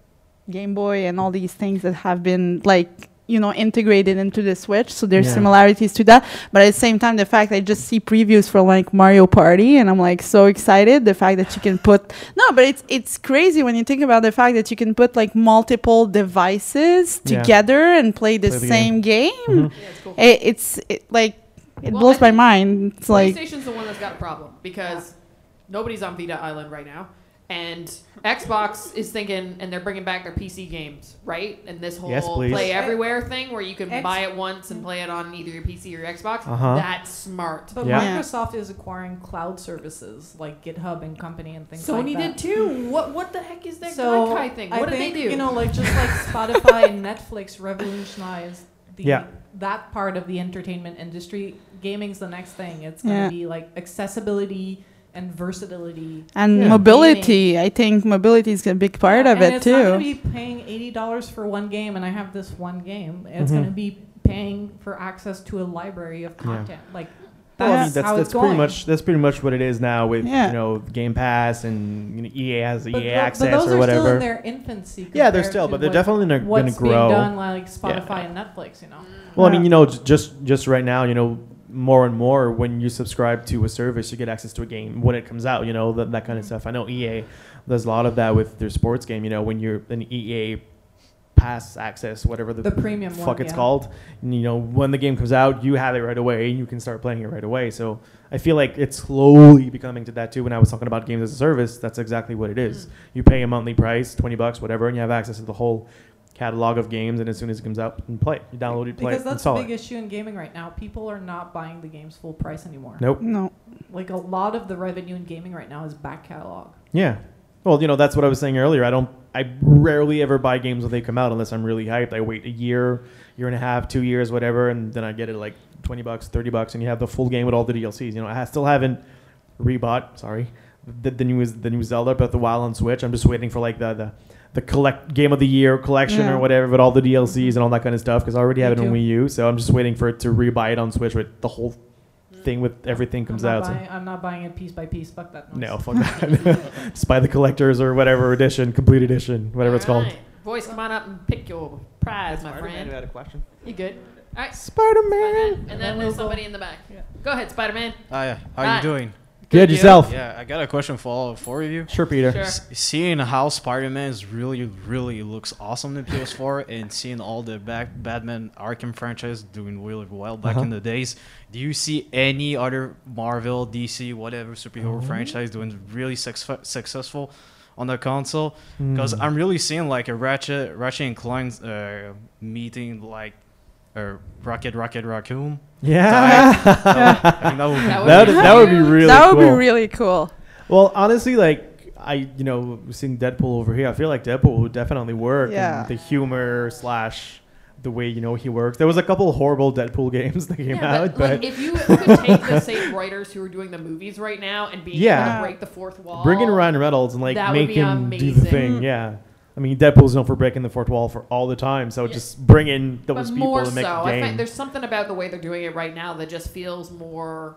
Game Boy and all these things that have been, like, you know, integrated into the Switch. So there's Yeah. similarities to that. But at the same time, the fact I just see previews for like Mario Party and I'm like so excited. The fact that you can put no, but it's it's crazy when you think about the fact that you can put like multiple devices Yeah. together and play the Play the same game. Mhm. Yeah, it's cool. It, it's it, like it Well, blows I my think mind. It's like PlayStation's the one that's got a problem because nobody's on Vita Island right now, and Xbox is thinking, and they're bringing back their P C games, right? And this whole Yes, please. play everywhere thing where you can X- buy it once and play it on either your P C or your Xbox. Uh-huh. That's smart. But Yeah. Microsoft is acquiring cloud services like GitHub and company and things like Sony that. did too. What what the heck is that So Gaikai thing? I What did think, they do? You know, like just like Spotify and Netflix revolutionized the Yeah. that part of the entertainment industry. Gaming's the next thing. It's gonna Yeah. be like accessibility and versatility. and Yeah. mobility. I think mobility is a big part Yeah, of and it it's not gonna too. be paying eighty dollars for one game, and I have this one game. It's Mhm. gonna be paying for access to a library of Yeah. content. Like Well, I mean, that's, that's how that's it's pretty going. much that's pretty much what it is now with Yeah. you know Game Pass and you know, E A has the But, E A tho- access but those or are whatever. still in their infancy. Yeah, they're compared still, to but they're what- definitely going to what's grow. being done like Spotify and Netflix. You know. Well, I Yeah. mean, you know, j- just just right now, you know, more and more when you subscribe to a service, you get access to a game when it comes out. You know, that that kind of stuff. I know E A does a lot of that with their sports game. You know, when you're an E A Pass access, whatever the, The premium fuck one, it's yeah. called. And, you know, when the game comes out, you have it right away, and you can start playing it right away. So I feel like it's slowly becoming to that too. When I was talking about games as a service, that's exactly what it is. You pay a monthly price, twenty bucks, whatever, and you have access to the whole catalog of games. And as soon as it comes out, you can play it. You download it, play Because it, that's the install big it. issue in gaming right now. People are not buying the games full price anymore. Nope. No. Like a lot of the revenue in gaming right now is back catalog. Yeah. Well, you know, that's what I was saying earlier. I don't, I rarely ever buy games when they come out unless I'm really hyped. I wait a year, year and a half, two years, whatever, and then I get it like twenty bucks, thirty bucks, and you have the full game with all the D L Cs. You know, I ha- still haven't rebought, sorry, the, the new the new Zelda Breath of the Wild on Switch. I'm just waiting for like the, the, the collect game of the year collection Yeah. or whatever with all the D L Cs and all that kind of stuff because I already Me have it on too. Wii U. So I'm just waiting for it to rebuy it on Switch with the whole thing with everything comes I'm not out. So- Buying, I'm not buying it piece by piece. Fuck that noise. no, fuck that. Just buy the collectors or whatever edition, complete edition, whatever it's called. Alright. Boys, come on up and pick your prize, my friend. had a question. You good? All right, Spider-Man. Spider-Man. And then there's somebody in the back. Go ahead, Spider-Man. Ah, yeah. How Hi. you doing? Good you? yourself. Yeah, I got a question for all four of you. Sure, Peter. Sure. S- seeing how Spider-Man is really, really looks awesome in P S four, and seeing all the back Batman Arkham franchise doing really well back Uh-huh. in the days, do you see any other Marvel, D C, whatever superhero Oh. franchise doing really success- successful on the console? Because Hmm. I'm really seeing like a Ratchet, Ratchet and Clank uh, meeting like uh, Rocket, Rocket, Raccoon. Yeah. I think that would be That would that, be that would be really that would cool. be really cool. Well, honestly, like I, you know, seeing Deadpool over here, I feel like Deadpool would definitely work. Yeah. And the humor slash the way you know he works. There was a couple horrible Deadpool games that came Yeah, out, but, but, like, if you could take the same writers who are doing the movies right now and being able Yeah. to break the fourth wall, bring in Ryan Reynolds and like That would make be him do the amazing. thing. Yeah. I mean, Deadpool's known for breaking the fourth wall for all the time, so Yeah. just bring in But those people more to make so, a I game. think there's something about the way they're doing it right now that just feels more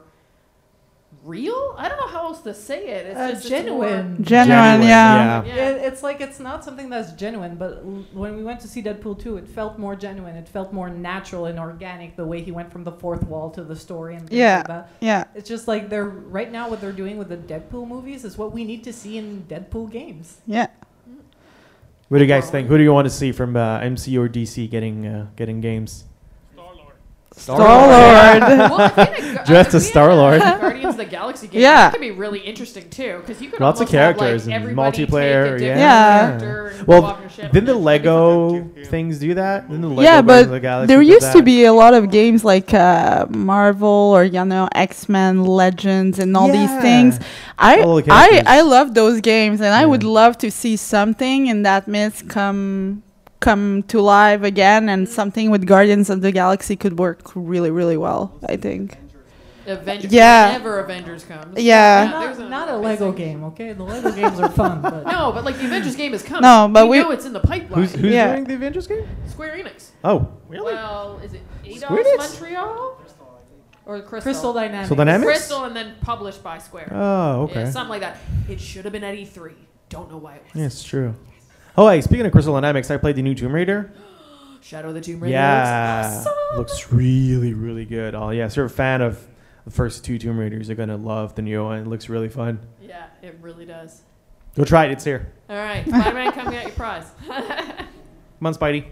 real. I don't know how else to say it. It's Uh, just genuine. It's Genuine, yeah. more, yeah. It, it's like it's not something that's genuine, but l- when we went to see Deadpool two, it felt more genuine. It felt more natural and organic the way he went from the fourth wall to the story and things Yeah. like that. Yeah. It's just like they're right now what they're doing with the Deadpool movies is what we need to see in Deadpool games. Yeah. What do you guys think? Who do you want to see from uh, M C U or D C getting uh, getting games? Star Lord. Well, if we had a- Dressed if we as Star had a Lord. Guardians of the Galaxy game, Yeah. that could be really interesting too, because you could Lots of almost have, characters like, and everybody multiplayer, take a different yeah. character and go Well, off your ship. didn't the That'd be Lego fun. things do that? Didn't the Lego Yeah, Guardians of but the Galaxy there do used to that? be a lot of games like uh, Marvel or you know X-Men Legends and all these Yeah. things. I All the I characters. I love those games, and I Yeah. would love to see something in that myth come come to life again, and something with Guardians of the Galaxy could work really really well. I think. Avengers. Yeah. Whenever Avengers comes. Yeah. there's Not, a- not a Lego game, okay? The Lego games are fun, but No, but like the Avengers game is coming. No, but we, we- know it's in the pipeline. Who's, who's Yeah. doing the Avengers game? Square Enix. Oh, really? Well, is it Square Eidos Enix? Montreal or Crystal? Crystal Dynamics. So Dynamics? Crystal, and then published by Square. Oh, okay. Yeah, something like that. It should have been at E three. Don't know why it was. Yeah, it's true. Oh, hey, speaking of Crystal Dynamics, I played the new Tomb Raider. Shadow of the Tomb Raider. Yeah, Looks awesome. looks really, really good. Oh, yeah, if you're a fan of the first two Tomb Raiders, you're gonna love the new one. It looks really fun. Yeah, it really does. Go try it. It's here. All right, Spider-Man, come get your prize. Come on, Spidey.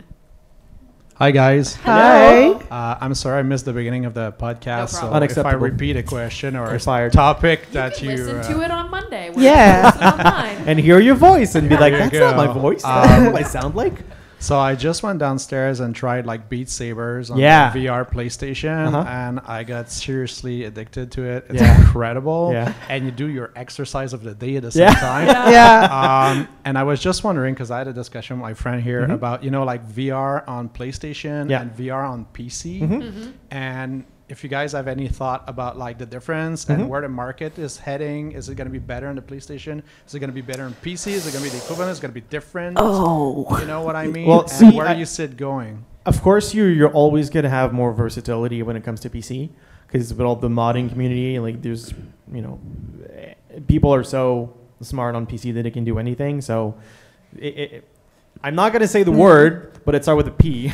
Hi guys. Hi. Uh, I'm sorry I missed the beginning of the podcast. No so problem. if I Unacceptable. repeat a question or You're a fired. topic You that can you, listen uh, to it on Monday. when Yeah. it's posted online. And hear your voice and be like, There you that's not my go. voice. Um, That's what I sound like. So I just went downstairs and tried like Beat Sabers on Yeah. the V R PlayStation, Uh-huh. and I got seriously addicted to it. It's Yeah. incredible, Yeah. and you do your exercise of the day at the same Yeah. time. Yeah. Um, and I was just wondering because I had a discussion with my friend here Mhm. about you know like V R on PlayStation Yeah. and V R on P C, Mhm. Mhm. and if you guys have any thought about like the difference Mhm. and where the market is heading, is it going to be better on the PlayStation? Is it going to be better on P C? Is it going to be the equivalent? Is it going to be different? Oh. You know what I mean? Well, and see, where I- do you see it going? Of course, you you're always gonna have more versatility when it comes to P C because with all the modding community, like there's you know, eh, people are so smart on P C that they can do anything. So, it, it, I'm not gonna say the word, but it starts with a P.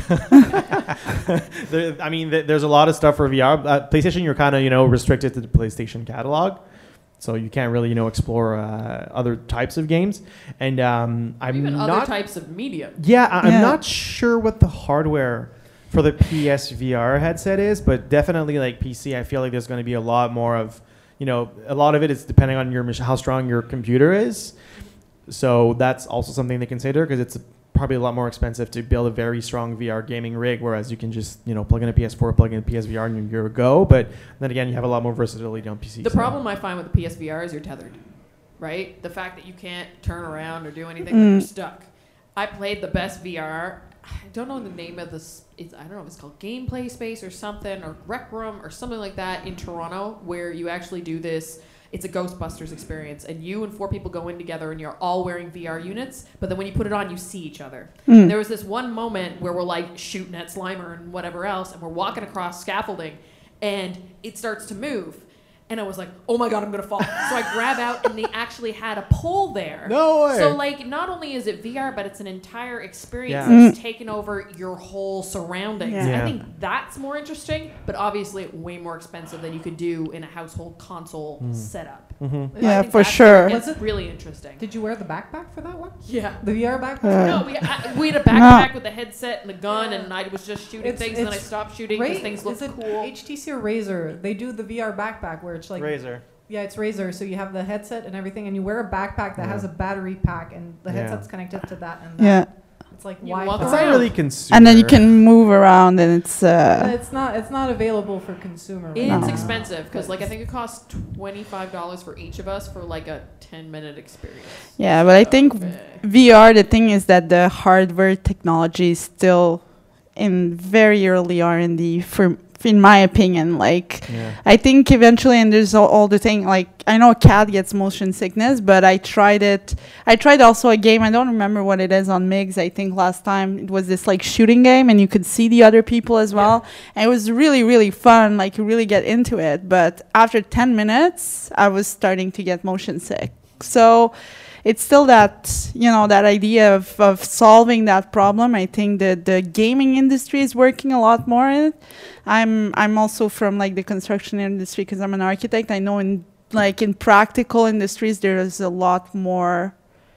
there, I mean, th- there's a lot of stuff for V R. Uh, PlayStation, you're kind of you know restricted to the PlayStation catalog. So you can't really, you know, explore uh, other types of games, and um, I'm Even not. other types of media. Yeah, I- I'm Yeah. not sure what the hardware for the P S V R headset is, but definitely like P C, I feel like there's going to be a lot more of, you know, a lot of it is depending on your mach- how strong your computer is. So that's also something to consider because it's probably a lot more expensive to build a very strong V R gaming rig, whereas you can just, you know, plug in a P S four, plug in a P S V R, and you're a go. But then again, you have a lot more versatility on P C. The so- problem I find with the P S V R is you're tethered, right? The fact that you can't turn around or do anything, Mm. you're stuck. I played the best V R. I don't know the name of this. It's, I don't know if it's called Gameplay Space or something, or Rec Room or something like that in Toronto, where you actually do this. It's a Ghostbusters experience, and you and four people go in together, and you're all wearing V R units. But then when you put it on, you see each other. Mm. There was this one moment where we're like shooting at Slimer and whatever else, and we're walking across scaffolding, and it starts to move. And I was like, oh my God, I'm going to fall. So I grab out, and they actually had a pole there. No way. So, like, not only is it V R, but it's an entire experience Yeah. that's taken over your whole surroundings. Yeah. I think that's more interesting, but obviously way more expensive than you could do in a household console Mm. setup. Mhm. I Yeah, think for that's sure. It's Was it- really interesting. Did you wear the backpack for that one? Yeah. The V R backpack? Uh, No, we, I, we had a backpack with a headset and a gun, and I was just shooting It's- things, and then I it's stopped shooting because Ra- things looked is it cool. H T C or Razer? They do the V R backpack where it's like Razer. yeah, it's Razer. So you have the headset and everything, and you wear a backpack that Yeah. has a battery pack, and the Yeah. headset's connected to that. And that. Yeah. It's like You Wi-Fi. walk It's around. not really consumer. And then you can move around, and it's uh, It's not. It's not available for consumer. right It's now. No. expensive because, like, I think it costs twenty-five dollars for each of us for like a ten-minute experience. yeah. But I think Okay. V R. The thing is that the hardware technology is still in very early R and D for in my opinion. Like, Yeah. I think eventually, and there's all, all the thing, like, I know a cat gets motion sickness, but I tried it. I tried also a game, I don't remember what it is on Migs, I think last time. It was this, like, shooting game, and you could see the other people as well. And it was really, really fun, like, you really get into it. But after ten minutes, I was starting to get motion sick. So it's still that, you know, that idea of, of solving that problem. I think that the gaming industry is working a lot more in it. I'm I'm also from like the construction industry because I'm an architect. I know in like in practical industries there is a lot more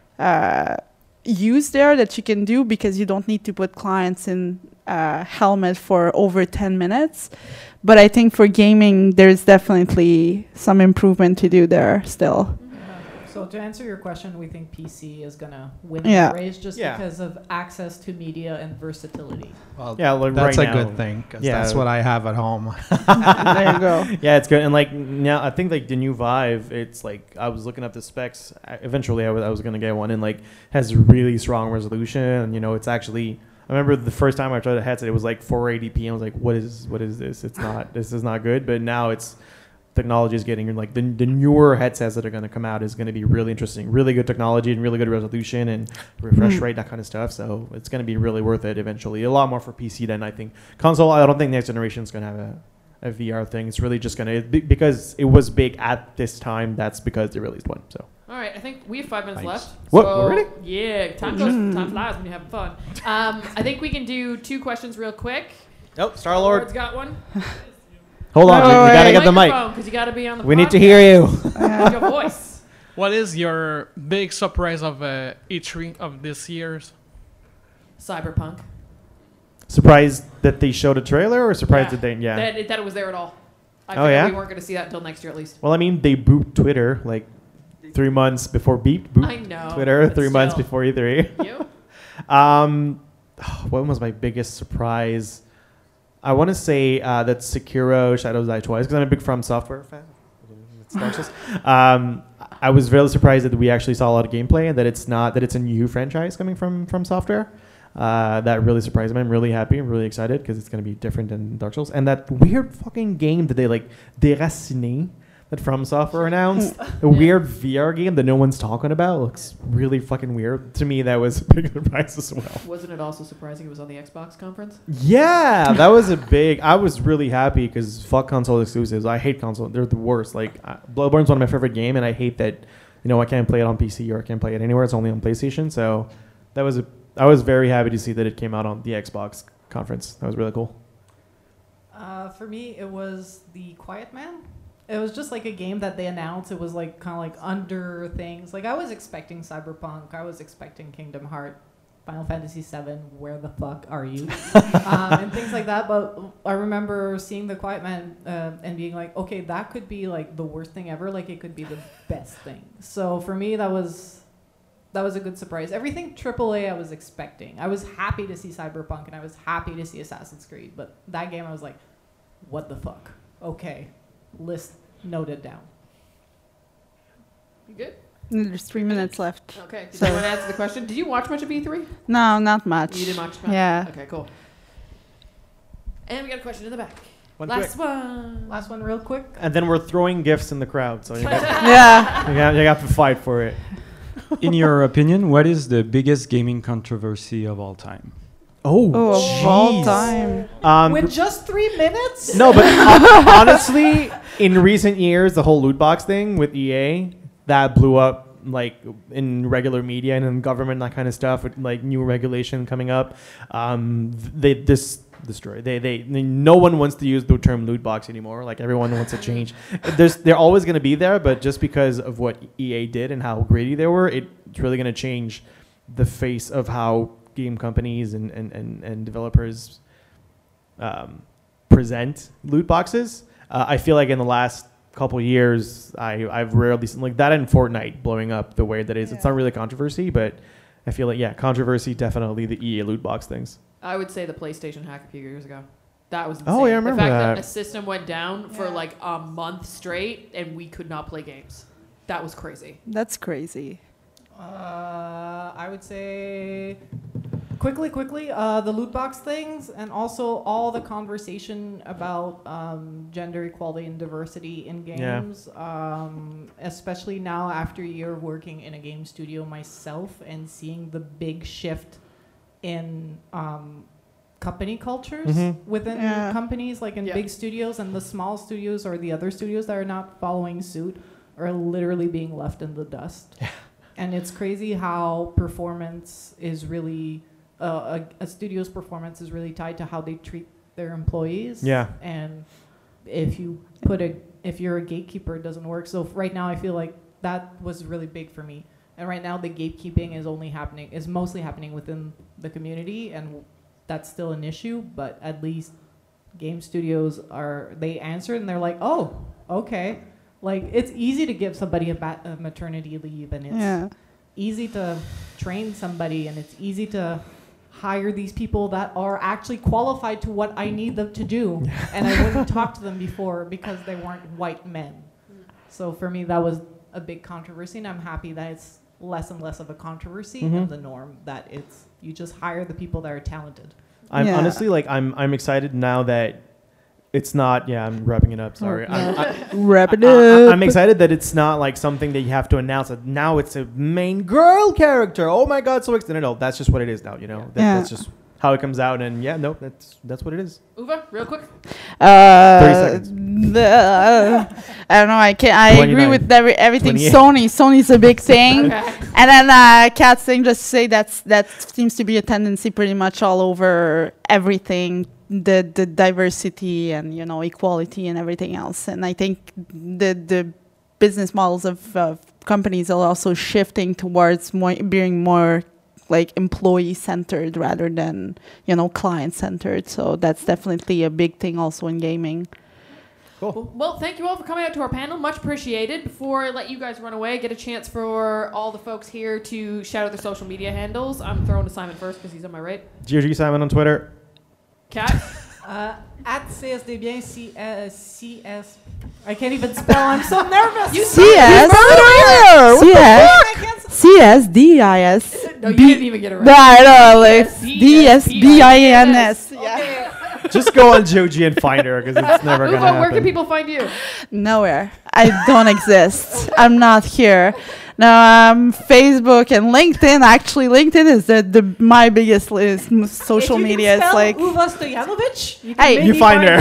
uh, use there that you can do because you don't need to put clients in a helmet for over ten minutes. But I think for gaming there's definitely some improvement to do there still. So to answer your question, we think P C is gonna win Yeah. the race just Yeah. because of access to media and versatility. Well, Yeah, like that's right a now. good thing because Yeah. that's what I have at home. There you go. Yeah, it's good. And like now, I think like the new Vive, it's like I was looking up the specs. I, eventually, I was I was gonna get one, and like has really strong resolution. And you know, it's actually. I remember the first time I tried the headset, it was like four eighty p. I was like, what is what is this? It's not. This is not good. But now it's. Technology is getting like the, the newer headsets that are going to come out is going to be really interesting, really good technology and really good resolution and refresh Mm. rate, that kind of stuff. So it's going to be really worth it eventually. A lot more for P C than I think console. I don't think next generation is going to have a, a V R thing. It's really just going to be, because it was big at this time. That's because they released one. So All right, I think we have five minutes Nice. left. What, So, already? Yeah, time goes. Time flies when you're having fun. Um, I think we can do two questions real quick. oh, Star Lord, Lord's got one. hold on, No we, we gotta way. get the mic. Because you got to be on the. We need to podcast. hear you. With your voice. What is your big surprise of uh, E three of this year's? Cyberpunk. Surprised that they showed a trailer, or surprised Yeah. that they yeah. That, it, that it was there at all. I Oh, figured yeah? we weren't going to see that until next year at least. Well, I mean, they boot Twitter like three months before beat boot I know, Twitter, but three months still. before E three. You? um, what was my biggest surprise? I want to say uh, that Sekiro Shadows Die Twice, because I'm a big From Software fan. It's Dark Souls. um, I was really surprised that we actually saw a lot of gameplay and that it's not that it's a new franchise coming from From Software. Uh, that really surprised me. I'm really happy. I'm really excited because it's going to be different than Dark Souls. And that weird fucking game that they like, Déraciné, that From Software announced, a weird V R game that no one's talking about, looks really fucking weird. To me, that was a big surprise as well. Wasn't it also surprising it was on the Xbox conference? Yeah, that was a big. I was really happy because fuck console exclusives. I hate console. They're the worst. Like uh, Bloodborne's one of my favorite game, and I hate that. You know, I can't play it on P C or I can't play it anywhere. It's only on PlayStation. So that was a. I was very happy to see that it came out on the Xbox conference. That was really cool. Uh, for me, it was The Quiet Man. It was just like a game that they announced. It was like kind of like under things. Like I was expecting Cyberpunk. I was expecting Kingdom Hearts, Final Fantasy seven. Where the fuck are you? um, and things like that. But I remember seeing The Quiet Man uh, and being like, okay, that could be like the worst thing ever. Like it could be the best thing. So for me, that was that was a good surprise. Everything triple A I was expecting. I was happy to see Cyberpunk and I was happy to see Assassin's Creed. But that game, I was like, what the fuck? Okay. List noted down. You good? There's three minutes left. Okay. Did So- you want to answer the question? Did you watch much of E three? No, not much. You didn't watch much? Yeah. Okay, cool. And we got a question in the back. One Last quick. one. Last one, real quick. And then we're throwing gifts in the crowd, so you got, Yeah. you got, you got to fight for it. In your opinion, what is the biggest gaming controversy of all time? Oh, Oh, of all time. Um, With just three minutes? No, but hon- honestly, in recent years, the whole loot box thing with E A that blew up like in regular media and in government, that kind of stuff, with like new regulation coming up. Um, they this destroy. They, they they no one wants to use the term loot box anymore. Like everyone wants to change. There's they're always going to be there, but just because of what E A did and how greedy they were, it, it's really going to change the face of how game companies and and and, and developers um, present loot boxes. Uh, I feel like in the last couple years, I, I've rarely seen like that in Fortnite blowing up the way that it is. It's not really controversy, but I feel like, yeah, controversy, definitely the E A loot box things. I would say the PlayStation hack a few years ago. That was insane. Oh, yeah, I remember the fact that. that. a system went down for Yeah. like a month straight and we could not play games. That was crazy. That's crazy. Uh, I would say quickly, quickly, uh, the loot box things, and also all the conversation about um, gender equality and diversity in games. Yeah. Um, especially now after a year of working in a game studio myself and seeing the big shift in um, company cultures mm-hmm. within yeah. companies, like in yeah. big studios, and the small studios or the other studios that are not following suit are literally being left in the dust. Yeah. And it's crazy how performance is really, uh, a, a studio's performance is really tied to how they treat their employees. Yeah. And if you put a, if you're a gatekeeper, it doesn't work. So right now I feel like that was really big for me. And right now the gatekeeping is only happening, is mostly happening within the community, and that's still an issue, but at least game studios are, they answer and they're like, oh, okay. Like, it's easy to give somebody a, bat, a maternity leave, and it's yeah. easy to train somebody, and it's easy to hire these people that are actually qualified to what I need them to do. And I wouldn't talk to them before because they weren't white men. So for me, that was a big controversy, and I'm happy that it's less and less of a controversy mm-hmm. and the norm, that it's, you just hire the people that are talented. I'm yeah. honestly, like, I'm I'm excited now that it's not, yeah, I'm wrapping it up, sorry. Oh, yeah. I, I, Wrap it I, up. I, I'm excited that it's not like something that you have to announce. That now it's a main girl character. Oh my God, so excited. No, that's just what it is now, you know? Yeah. That, Yeah. That's just how it comes out, and yeah, no, that's that's what it is. Uva, real quick. Uh, thirty seconds. The, I don't know. I can I agree with every, everything. twenty-eight. Sony, Sony's a big thing, Okay. and then uh, Kat's thing. Just to say that's that seems to be a tendency pretty much all over everything. The the diversity and you know equality and everything else. And I think the the business models of uh, companies are also shifting towards more being more like employee centered rather than you know client centered. So that's definitely a big thing also in gaming. Cool. Well, thank you all for coming out to our panel. Much appreciated. Before I let you guys run away, get a chance for all the folks here to shout out their social media handles. I'm throwing to Simon first because he's on my right. G O G Simon on Twitter. Kat? Uh, at CSDBien, C S, C S. I can't even spell. I'm so nervous. You C S C S C S D I S. No, you didn't even get it right. No, I know, like D S B I N S. Yeah. Just go on G O G and find her because it's never going to Uva, happen. where can people find you? Nowhere. I don't exist. I'm not here. No, um, Facebook and LinkedIn. Actually, LinkedIn is the, the my biggest list, m- social if you media. Can It's spell like Uva Stojanovic, you can Hey, maybe You find her.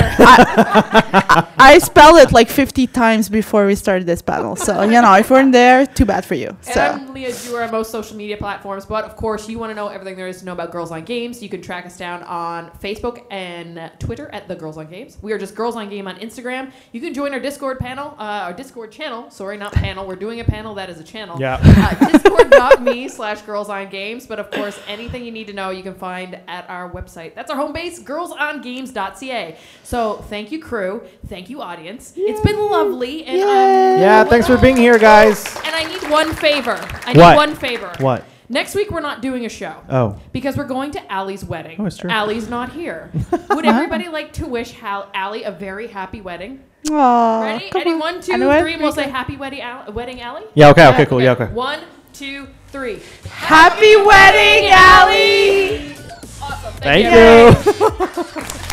I, I spelled it like fifty times before we started this panel. So you know, if we're in there, too bad for you. And So I'm Leah Dewar on most social media platforms, but of course, you want to know everything there is to know about Girls on Games. You can track us down on Facebook and uh, Twitter at the Girls on Games. We are just Girls on Game on Instagram. You can join our Discord panel, uh, our Discord channel. Sorry, not panel. We're doing a panel that is a channel. Yeah. Uh, Discord.me slash Girls on Games. But of course, anything you need to know, you can find at our website. That's our home base, girls on games dot c a. So thank you, crew. Thank you, audience. Yay. It's been lovely. And I'm Yeah, thanks for being here, guys. And I need one favor. I need What? one favor. What? Next week, we're not doing a show. Oh. Because we're going to Allie's wedding. Oh, it's true. Allie's not here. Would everybody like to wish Hal- Allie a very happy wedding? Aw, Ready? come Ready? on. One, two, Anyway, three. We'll say happy wedding, Al- wedding Allie. Yeah, okay, okay, cool. Yeah, okay. One, two, three. happy wedding, Allie! Awesome. Thank you. you.